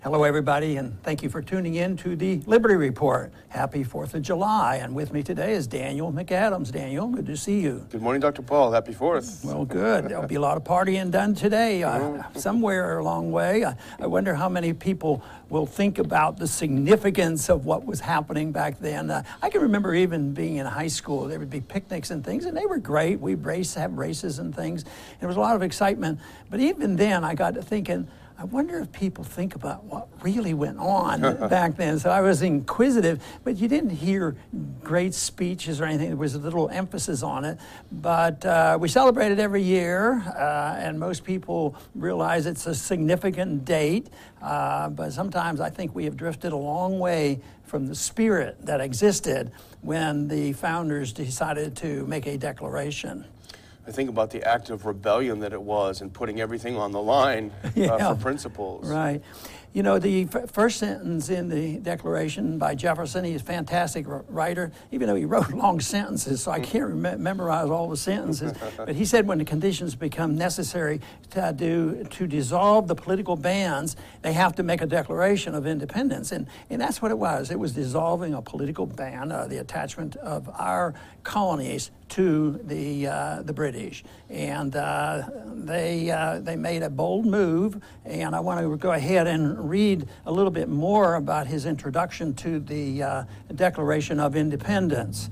Hello, everybody, and thank you for tuning in to the Liberty Report. Happy 4th of July, and with me today is Daniel McAdams. Daniel, good to see you. Good morning, Dr. Paul. Happy 4th. Well, good. There'll be a lot of partying done today, somewhere along the way. I wonder how many people will think about the significance of what was happening back then. I can remember even being in high school, there would be picnics and things, and they were great. We'd have races and things. There was a lot of excitement, but even then I got to thinking, I wonder if people think about what really went on back then. So I was inquisitive, but you didn't hear great speeches or anything. There was a little emphasis on it. But we celebrate it every year, and most people realize it's a significant date. But sometimes I think we have drifted a long way from the spirit that existed when the founders decided to make a declaration. I think about the act of rebellion that it was and putting everything on the line for principles. Right. You know, the first sentence in the Declaration by Jefferson, he's a fantastic writer, even though he wrote long sentences, so I can't memorize all the sentences. But he said when the conditions become necessary to dissolve the political bands, they have to make a declaration of independence. And that's what it was. It was dissolving a political ban, the attachment of our colonies to the British. And they made a bold move, and I want to go ahead and read a little bit more about his introduction to the Declaration of Independence.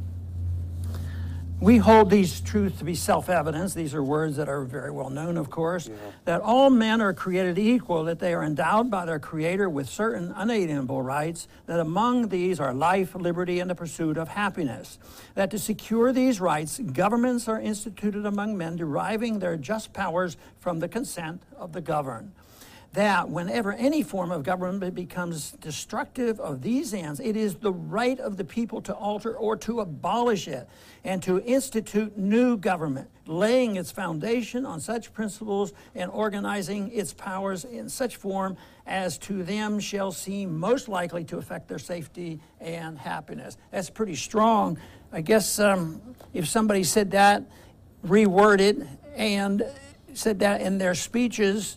We hold these truths to be self-evident. These are words that are very well known, of course, that all men are created equal, that they are endowed by their Creator with certain unalienable rights, that among these are life, liberty, and the pursuit of happiness, that to secure these rights, governments are instituted among men, deriving their just powers from the consent of the governed. That whenever any form of government becomes destructive of these ends, it is the right of the people to alter or to abolish it and to institute new government, laying its foundation on such principles and organizing its powers in such form as to them shall seem most likely to affect their safety and happiness. That's pretty strong. I guess if somebody said that, reworded, and said that in their speeches,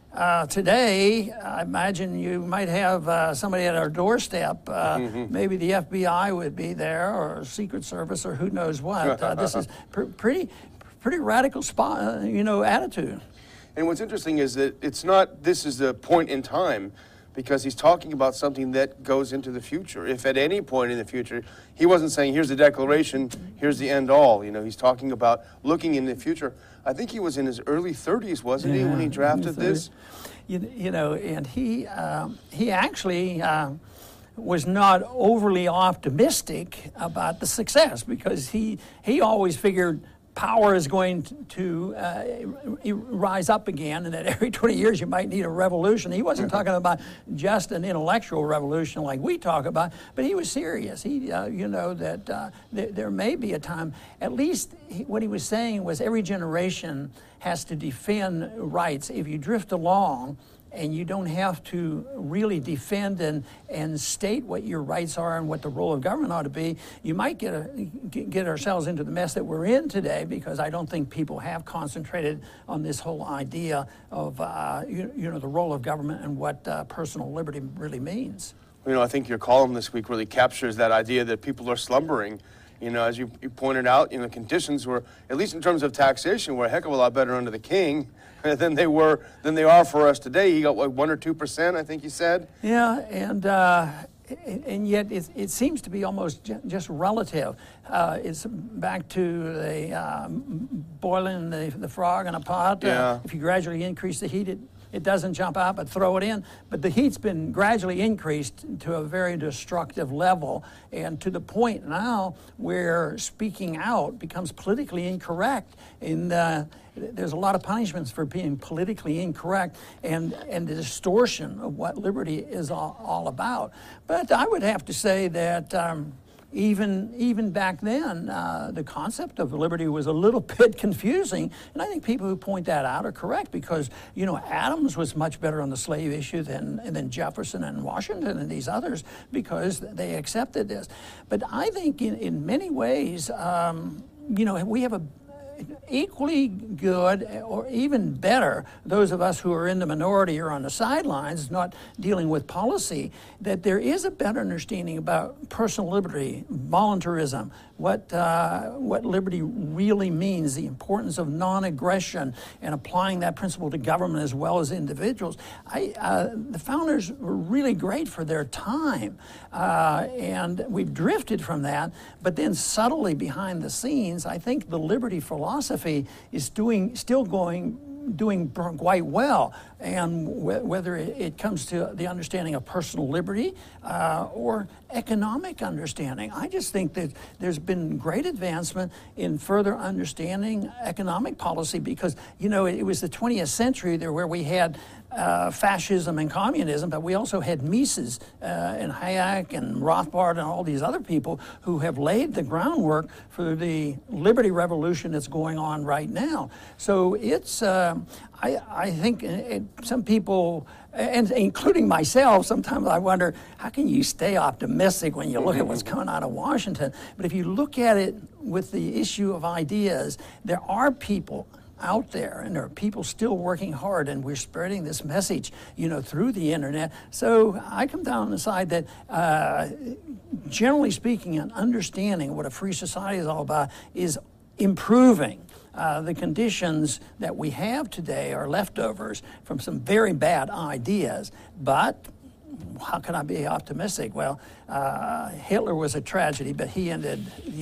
today, I imagine you might have somebody at our doorstep. Maybe the FBI would be there, or Secret Service, or who knows what. This is pretty radical attitude. And what's interesting is that it's not, this is the point in time, because he's talking about something that goes into the future. If at any point in the future, he wasn't saying, here's the declaration, here's the end all. You know, he's talking about looking in the future. I think he was in his early 30s, wasn't he, when he drafted this? You know, and he actually was not overly optimistic about the success, because he always figured power is going to rise up again, and that every 20 years you might need a revolution. He wasn't talking about just an intellectual revolution like we talk about, but he was serious. He, that there may be a time, at least what he was saying was every generation has to defend rights. If you drift along and you don't have to really defend and state what your rights are and what the role of government ought to be, you might get ourselves into the mess that we're in today, because I don't think people have concentrated on this whole idea of the role of government and what personal liberty really means. You know, I think your column this week really captures that idea that people are slumbering. You know, as you pointed out, conditions were, at least in terms of taxation, were a heck of a lot better under the king than they are for us today. He got 1 or 2%, I think you said. Yeah, and yet it seems to be almost just relative. It's back to the boiling the frog in a pot. If you gradually increase the heat, it doesn't jump out, but throw it in. But the heat's been gradually increased to a very destructive level, and to the point now where speaking out becomes politically incorrect. And there's a lot of punishments for being politically incorrect, and the distortion of what liberty is all about. But I would have to say that even back then, the concept of liberty was a little bit confusing, and I think people who point that out are correct, because Adams was much better on the slave issue than Jefferson and Washington and these others, because they accepted this. But I think in many ways, we have equally good or even better, those of us who are in the minority or on the sidelines, not dealing with policy, that there is a better understanding about personal liberty, voluntarism, what liberty really means, the importance of non-aggression, and applying that principle to government as well as individuals. The founders were really great for their time, and we've drifted from that, but then subtly behind the scenes, I think the liberty philosophy is doing quite well, and whether it comes to the understanding of personal liberty or economic understanding. I just think that there's been great advancement in further understanding economic policy because, it was the 20th century there where we had fascism and communism, but we also had Mises and Hayek and Rothbard and all these other people who have laid the groundwork for the liberty revolution that's going on right now. So it's, I think some people, and including myself, sometimes I wonder, how can you stay optimistic when you look at what's coming out of Washington? But if you look at it with the issue of ideas, there are people out there, and there are people still working hard, and we're spreading this message, through the internet. So I come down on the side that, generally speaking, an understanding what a free society is all about is improving. The conditions that we have today are leftovers from some very bad ideas, but how can I be optimistic? Well, Hitler was a tragedy, but he ended,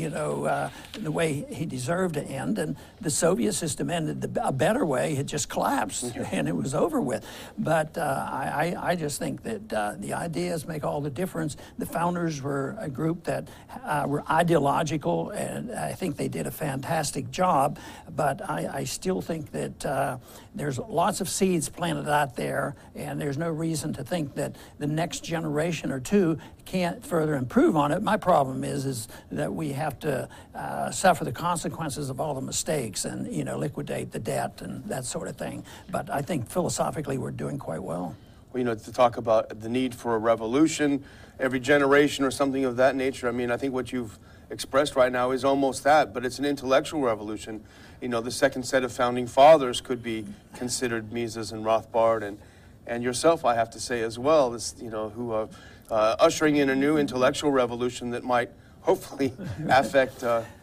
the way he deserved to end, and the Soviet system ended a better way. It just collapsed, and it was over with. But I just think that the ideas make all the difference. The founders were a group that were ideological, and I think they did a fantastic job. But I still think that there's lots of seeds planted out there, and there's no reason to think that the next generation or two can't further improve on it. My problem is that we have to suffer the consequences of all the mistakes and liquidate the debt and that sort of thing. But I think philosophically we're doing quite well. Well, to talk about the need for a revolution every generation or something of that nature. I mean, I think what you've expressed right now is almost that, but it's an intellectual revolution. The second set of founding fathers could be considered Mises and Rothbard and yourself, I have to say as well, who are ushering in a new intellectual revolution that might hopefully affect.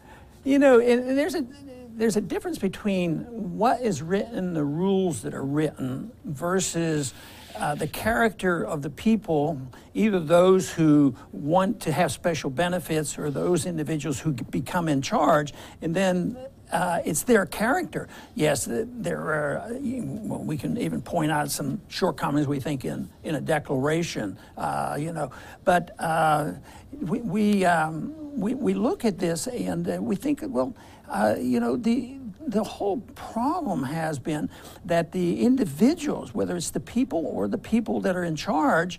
There's a difference between what is written, the rules that are written, versus the character of the people, either those who want to have special benefits or those individuals who become in charge, and then it's their character. Yes, there are. We can even point out some shortcomings we think in a declaration. But we look at this and we think, well, the whole problem has been that the individuals, whether it's the people or the people that are in charge,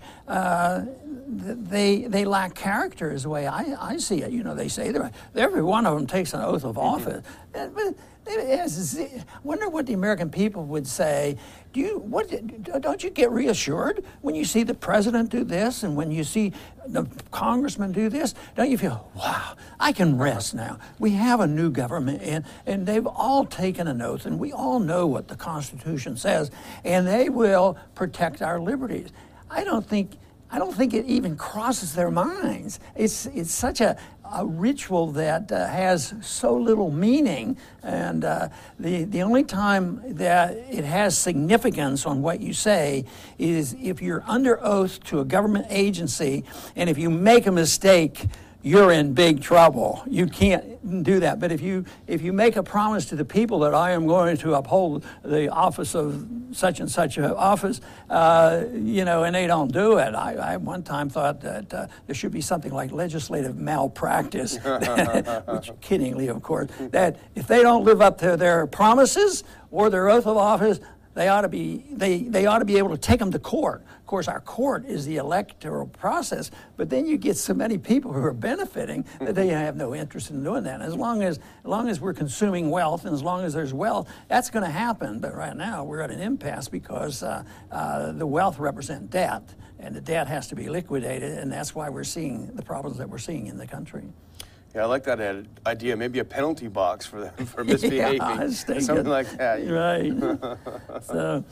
they lack character is the way I see it. They say every one of them takes an oath of office. But I wonder what the American people would say. Don't you get reassured when you see the president do this and when you see the congressman do this? Don't you feel, wow, I can rest now. We have a new government, and they've all taken an oath, and we all know what the Constitution says, and they will protect our liberties. I don't think it even crosses their minds. It's such a ritual that has so little meaning, and the only time that it has significance on what you say is if you're under oath to a government agency, and if you make a mistake, you're in big trouble. You can't do that. But if you make a promise to the people that I am going to uphold the office of such and such an office, and they don't do it. I one time thought that there should be something like legislative malpractice, which kiddingly, of course, that if they don't live up to their promises or their oath of office, they ought to be able to take them to court. Of course, our court is the electoral process, but then you get so many people who are benefiting that they have no interest in doing that. As long as we're consuming wealth, and as long as there's wealth, that's going to happen. But right now, we're at an impasse because the wealth represents debt, and the debt has to be liquidated, and that's why we're seeing the problems that we're seeing in the country. Yeah, I like that idea. Maybe a penalty box for them for misbehaving, something like that. Right. So,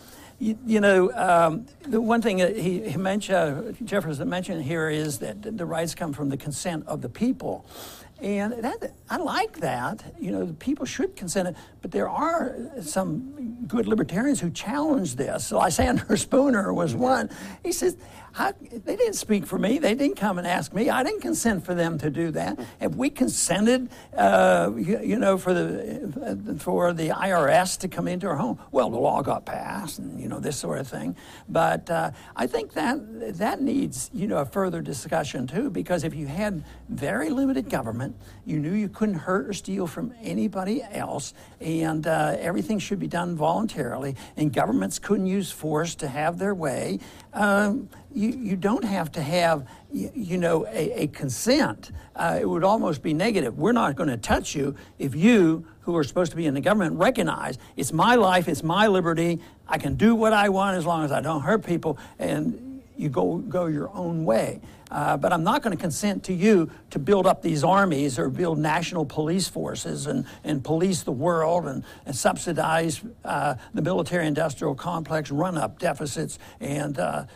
the one thing that he mentioned, Jefferson mentioned here, is that the rights come from the consent of the people. And I like that. The people should consent, but there are some good libertarians who challenge this. So Lysander Spooner was one. He says, they didn't speak for me. They didn't come and ask me. I didn't consent for them to do that. Have we consented, for the IRS to come into our home? Well, the law got passed, and this sort of thing. But I think that needs a further discussion too, because if you had very limited government, you knew you couldn't hurt or steal from anybody else, and everything should be done voluntarily, and governments couldn't use force to have their way. You don't have to have, a consent. It would almost be negative. We're not going to touch you if you, who are supposed to be in the government, recognize it's my life, it's my liberty. I can do what I want as long as I don't hurt people, and you go your own way. But I'm not going to consent to you to build up these armies or build national police forces and police the world and subsidize the military-industrial complex, run up deficits, and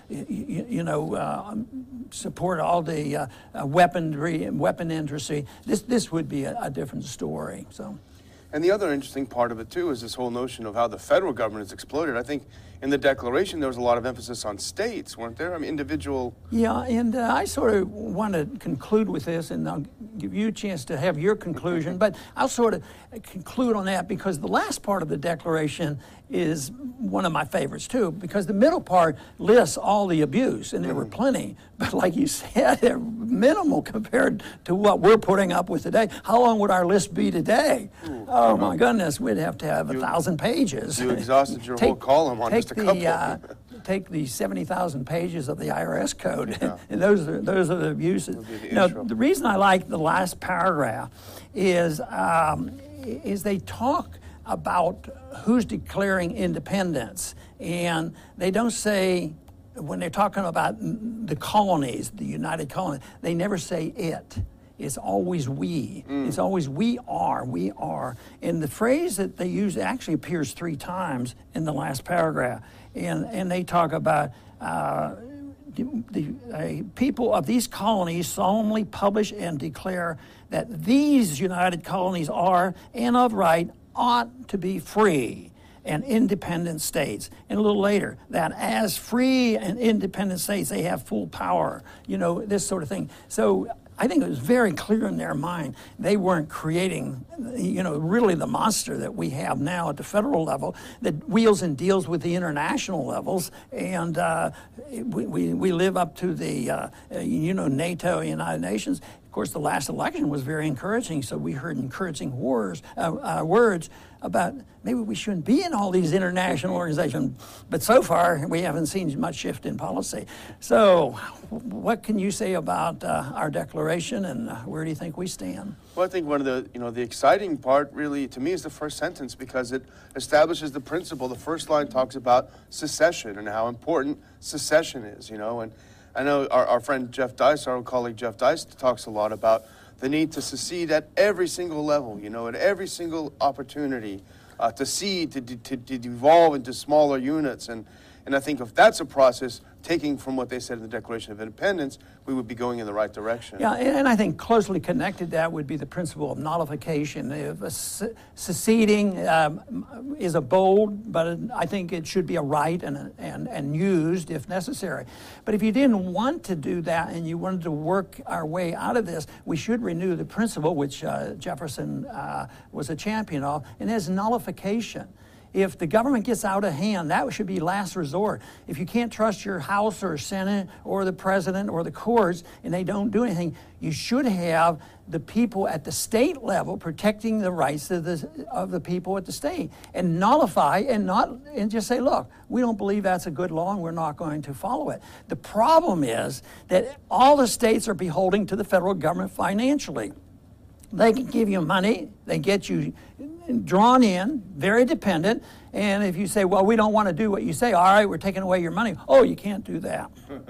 support all the weapon industry. This would be a different story. So. And the other interesting part of it, too, is this whole notion of how the federal government has exploded. I think in the Declaration there was a lot of emphasis on states, weren't there? I mean, individual... Yeah, and I sort of want to conclude with this, and I'll give you a chance to have your conclusion, but I'll sort of conclude on that because the last part of the Declaration is one of my favorites, too, because the middle part lists all the abuse, and there were plenty, but like you said, they're minimal compared to what we're putting up with today. How long would our list be today? Oh, my goodness, we'd have to have 1,000 pages. You exhausted your whole column on just a couple. Take the 70,000 pages of the IRS code, and those are the abuses. The reason I like the last paragraph is they talk about who's declaring independence, and they don't say, when they're talking about the colonies, the United Colonies, they never say it. It's always we. It's always we are. And the phrase that they use actually appears 3 times in the last paragraph. And they talk about the people of these colonies solemnly publish and declare that these United Colonies are, and of right, ought to be free and independent states. And a little later, that as free and independent states, they have full power, this sort of thing. So I think it was very clear in their mind they weren't creating, really the monster that we have now at the federal level that wheels and deals with the international levels. And we live up to the, NATO, United Nations. Of course, the last election was very encouraging, so we heard encouraging words about maybe we shouldn't be in all these international organizations. But so far, we haven't seen much shift in policy. So what can you say about our declaration, and where do you think we stand? Well, I think one of the exciting part really to me is the first sentence, because it establishes the principle. The first line talks about secession and how important secession is, and I know our friend Jeff Deist, our old colleague Jeff Deist, talks a lot about the need to secede at every single level, at every single opportunity, to seed, to devolve into smaller units. And I think if that's a process, taking from what they said in the Declaration of Independence, we would be going in the right direction. Yeah, and I think closely connected to that would be the principle of nullification. If seceding is a bold, but I think it should be a right and used if necessary. But if you didn't want to do that and you wanted to work our way out of this, we should renew the principle, which Jefferson was a champion of, and that's nullification. If the government gets out of hand, that should be last resort. If you can't trust your House or Senate or the president or the courts and they don't do anything, you should have the people at the state level protecting the rights of the people at the state, and nullify and just say, look, we don't believe that's a good law and we're not going to follow it. The problem is that all the states are beholden to the federal government financially. They can give you money, they get you drawn in, very dependent, and if you say, well, we don't want to do what you say, all right, we're taking away your money. Oh, you can't do that.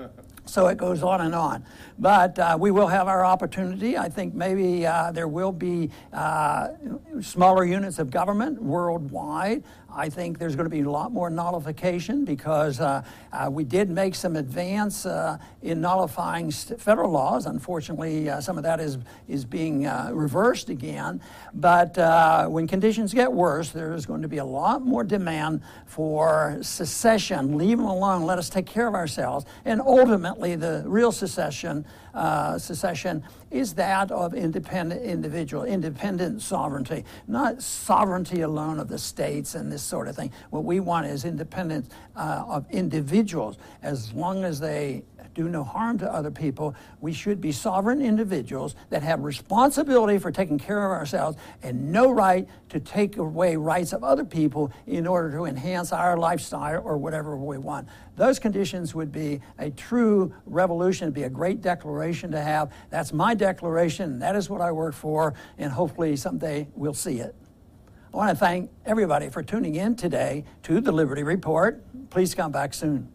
So it goes on and on. But we will have our opportunity. I think maybe there will be smaller units of government worldwide. I think there's going to be a lot more nullification because we did make some advance in nullifying federal laws. Unfortunately, some of that is being reversed again. But when conditions get worse, there's going to be a lot more demand for secession. Leave them alone. Let us take care of ourselves. And ultimately, the real secession is that of independent sovereignty, not sovereignty alone of the states and this sort of thing. What we want is independence of individuals. As long as they do no harm to other people, we should be sovereign individuals that have responsibility for taking care of ourselves and no right to take away rights of other people in order to enhance our lifestyle or whatever we want. Those conditions would be a true revolution. It'd be a great declaration to have. That's my declaration. That is what I work for, and hopefully someday we'll see it. I want to thank everybody for tuning in today to the Liberty Report. Please come back soon.